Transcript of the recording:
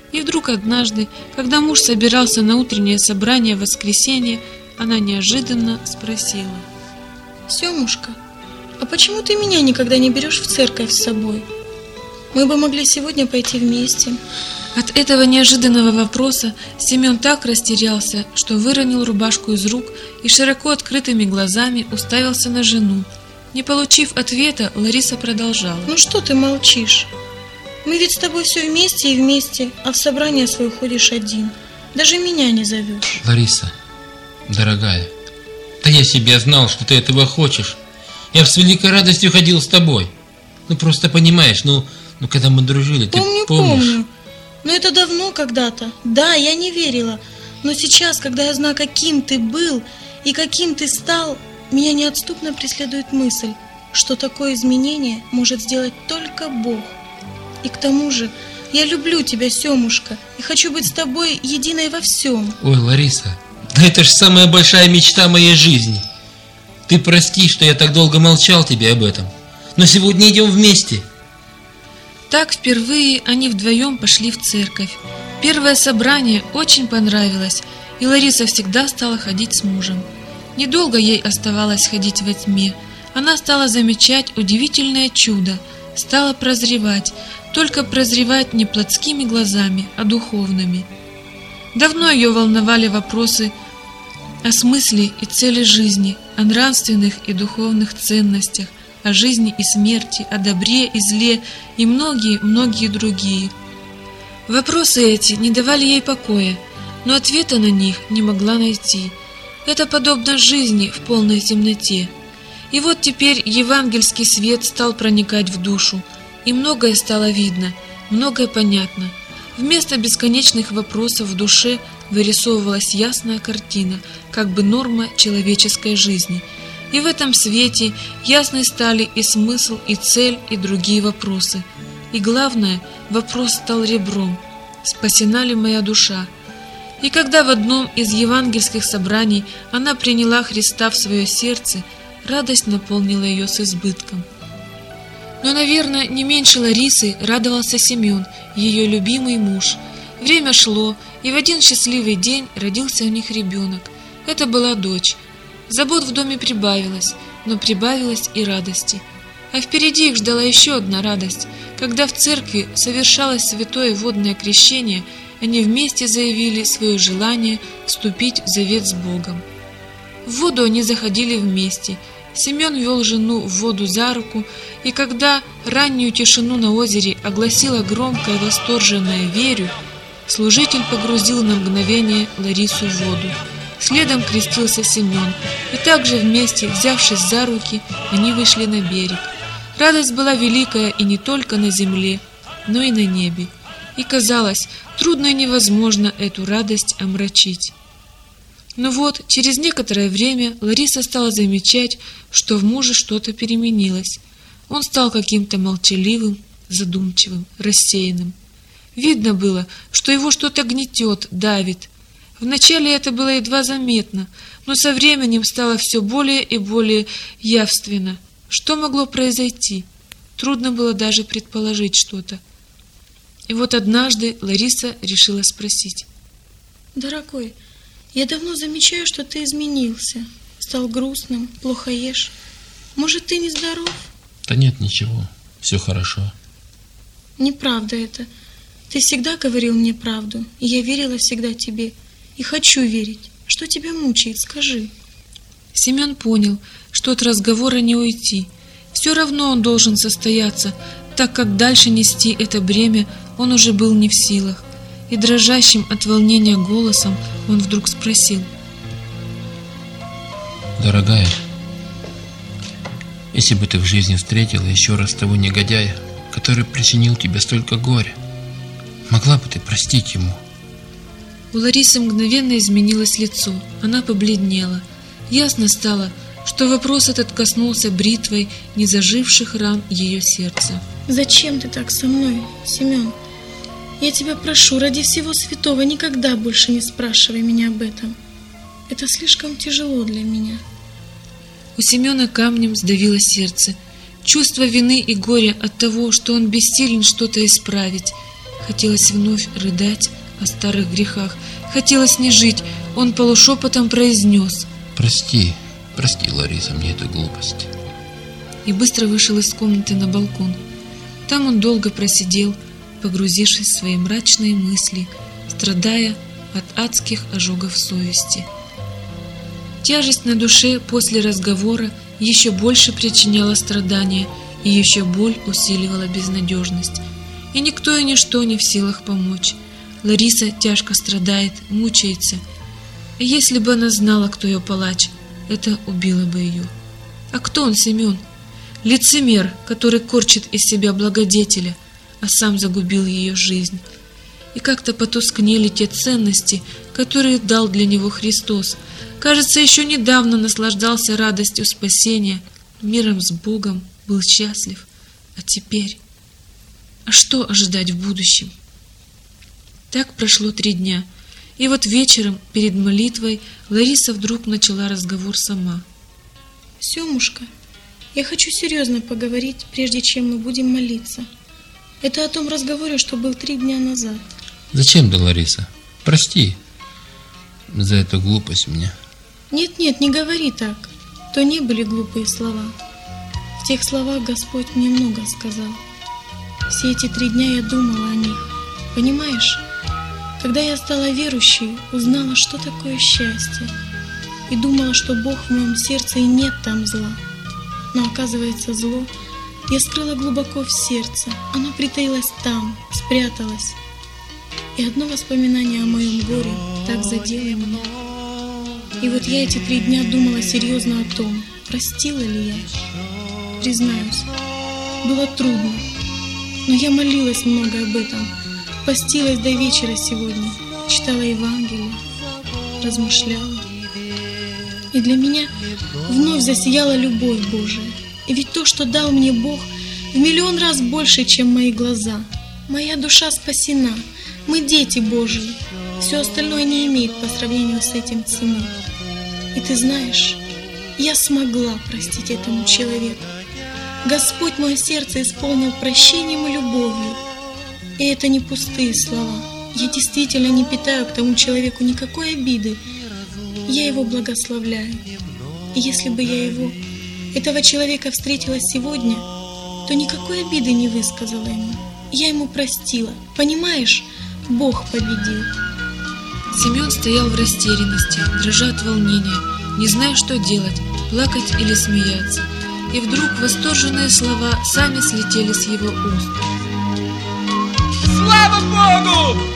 И вдруг однажды, когда муж собирался на утреннее собрание в воскресенье, она неожиданно спросила: «Семушка, а почему ты меня никогда не берешь в церковь с собой? Мы бы могли сегодня пойти вместе». От этого неожиданного вопроса Семен так растерялся, что выронил рубашку из рук и широко открытыми глазами уставился на жену. Не получив ответа, Лариса продолжала: «Ну что ты молчишь? Мы ведь с тобой все вместе и вместе, а в собрание свое ходишь один. Даже меня не зовешь». Лариса, дорогая, да я себе знал, что ты этого хочешь. Я с великой радостью ходил с тобой. Ну просто понимаешь, когда мы дружили, ты помнишь? Помню. Но это давно когда-то. Да, я не верила. Но сейчас, когда я знаю, каким ты был и каким ты стал, меня неотступно преследует мысль, что такое изменение может сделать только Бог. И к тому же, я люблю тебя, Семушка, и хочу быть с тобой единой во всем. Ой, Лариса, да это же самая большая мечта моей жизни. Ты прости, что я так долго молчал тебе об этом. Но сегодня идем вместе. Так впервые они вдвоем пошли в церковь. Первое собрание очень понравилось, и Лариса всегда стала ходить с мужем. Недолго ей оставалось ходить во тьме. Она стала замечать удивительное чудо, стала прозревать, только прозревать не плотскими глазами, а духовными. Давно ее волновали вопросы о смысле и цели жизни, о нравственных и духовных ценностях, о жизни и смерти, о добре и зле и многие другие. Вопросы эти не давали ей покоя, но ответа на них не могла найти. Это подобно жизни в полной темноте. И вот теперь евангельский свет стал проникать в душу, и многое стало видно, многое понятно. Вместо бесконечных вопросов в душе вырисовывалась ясная картина, как бы норма человеческой жизни. И в этом свете ясны стали и смысл, и цель, и другие вопросы. И главное, вопрос стал ребром: спасена ли моя душа? И когда в одном из евангельских собраний она приняла Христа в свое сердце, радость наполнила ее с избытком. Но, наверное, не меньше Ларисы радовался Семен, ее любимый муж. Время шло, и в один счастливый день родился у них ребенок. Это была дочь. Забот в доме прибавилось, но прибавилось и радости. А впереди их ждала еще одна радость. Когда в церкви совершалось святое водное крещение, они вместе заявили свое желание вступить в завет с Богом. В воду они заходили вместе. Семен вел жену в воду за руку, и когда раннюю тишину на озере огласила громкое восторженное «Верю», служитель погрузил на мгновение Ларису в воду. Следом крестился Семен, и также вместе, взявшись за руки, они вышли на берег. Радость была великая и не только на земле, но и на небе. И казалось, трудно и невозможно эту радость омрачить. Но вот, через некоторое время Лариса стала замечать, что в муже что-то переменилось. Он стал каким-то молчаливым, задумчивым, рассеянным. Видно было, что его что-то гнетет, давит. Вначале это было едва заметно, но со временем стало все более и более явственно. Что могло произойти? Трудно было даже предположить что-то. И вот однажды Лариса решила спросить: «Дорогой, я давно замечаю, что ты изменился. Стал грустным, плохо ешь. Может, ты не здоров?» Да нет, ничего, все хорошо. Неправда это. Ты всегда говорил мне правду, и я верила всегда тебе. И хочу верить. Что тебя мучает, скажи. Семен понял, что от разговора не уйти. Все равно он должен состояться, так как дальше нести это бремя он уже был не в силах. И дрожащим от волнения голосом он вдруг спросил: «Дорогая, если бы ты в жизни встретила еще раз того негодяя, который причинил тебе столько горя, могла бы ты простить ему?» У Ларисы мгновенно изменилось лицо, она побледнела. Ясно стало, что вопрос этот коснулся бритвой незаживших ран ее сердца. «Зачем ты так со мной, Семен? Я тебя прошу, ради всего святого, никогда больше не спрашивай меня об этом. Это слишком тяжело для меня». У Семена камнем сдавило сердце. Чувство вины и горя от того, что он бессилен что-то исправить. Хотелось вновь рыдать о старых грехах. Хотелось не жить. Он полушепотом произнес: Прости, Лариса, мне эту глупость. И быстро вышел из комнаты на балкон. Там он долго просидел, погрузившись в свои мрачные мысли, страдая от адских ожогов совести. Тяжесть на душе после разговора еще больше причиняла страдания, и еще боль усиливала безнадежность. И никто и ничто не в силах помочь. Лариса тяжко страдает, мучается. И если бы она знала, кто ее палач, это убило бы ее. А кто он, Семен? Лицемер, который корчит из себя благодетеля, а сам загубил ее жизнь. И как-то потускнели те ценности, которые дал для него Христос. Кажется, еще недавно наслаждался радостью спасения, миром с Богом, был счастлив. А теперь? А что ожидать в будущем? Так прошло 3 дня. И вот вечером, перед молитвой, Лариса вдруг начала разговор сама. Семушка, я хочу серьезно поговорить, прежде чем мы будем молиться. Это о том разговоре, что был 3 дня назад. Зачем, да, Лариса? Прости за эту глупость мне. Нет, не говори так. То не были глупые слова. В тех словах Господь мне много сказал. Все эти 3 дня я думала о них. Понимаешь, когда я стала верующей, узнала, что такое счастье. И думала, что Бог в моем сердце и нет там зла. Но оказывается, зло я скрыла глубоко в сердце. Оно притаилось там, спряталось. И одно воспоминание о моем горе так задело меня. И вот я эти 3 дня думала серьезно о том, простила ли я. Признаюсь, было трудно, но я молилась много об этом, постилась до вечера сегодня, читала Евангелие, размышляла. И для меня вновь засияла любовь Божия. И ведь то, что дал мне Бог, в миллион раз больше, чем мои глаза. Моя душа спасена, мы дети Божьи. Все остальное не имеет по сравнению с этим цены. И ты знаешь, я смогла простить этому человеку. Господь мое сердце исполнил прощением и любовью. И это не пустые слова. Я действительно не питаю к тому человеку никакой обиды. Я его благословляю. И если бы я этого человека встретила сегодня, то никакой обиды не высказала ему. Я ему простила. Понимаешь, Бог победил. Семен стоял в растерянности, дрожа от волнения, не зная, что делать, плакать или смеяться. И вдруг восторженные слова сами слетели с его уст. Слава Богу!